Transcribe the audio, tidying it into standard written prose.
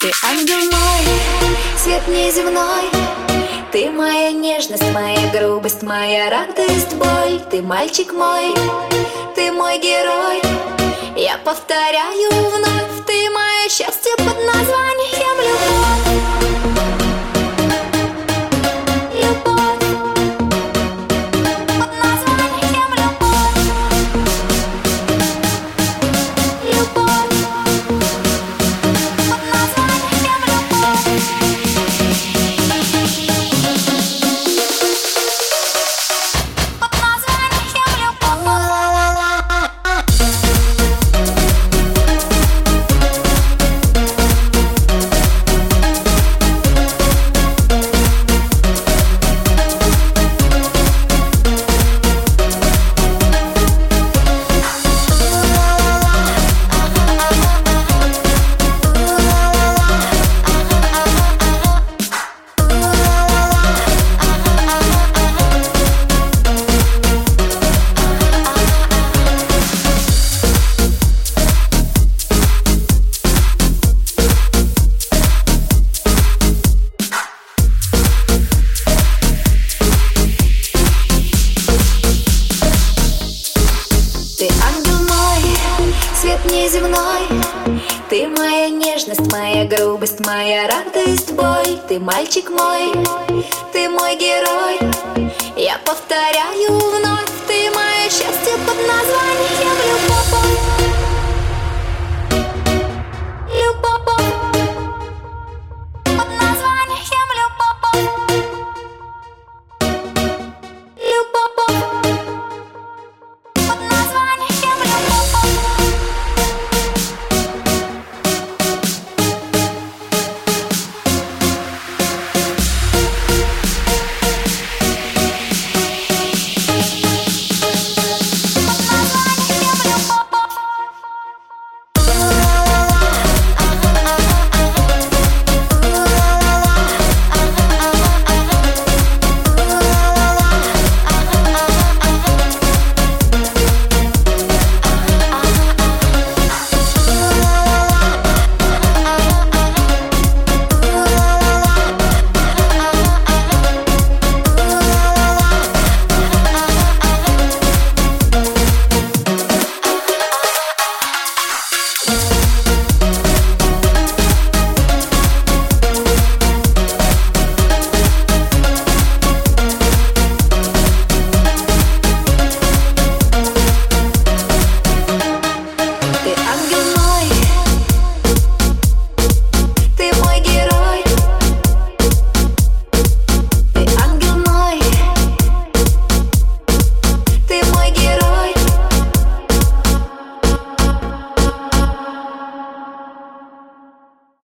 Ты ангел мой, свет неземной. Ты моя нежность, моя грубость, моя радость, боль. Ты мальчик мой, ты мой герой. Я повторяю вновь, ты мое счастье под названием любовь. Ты ангел мой, свет неземной. Ты моя нежность, моя грубость, моя радость, боль. Ты мальчик мой, ты мой герой. Я повторяю вновь, ты мое счастье под названием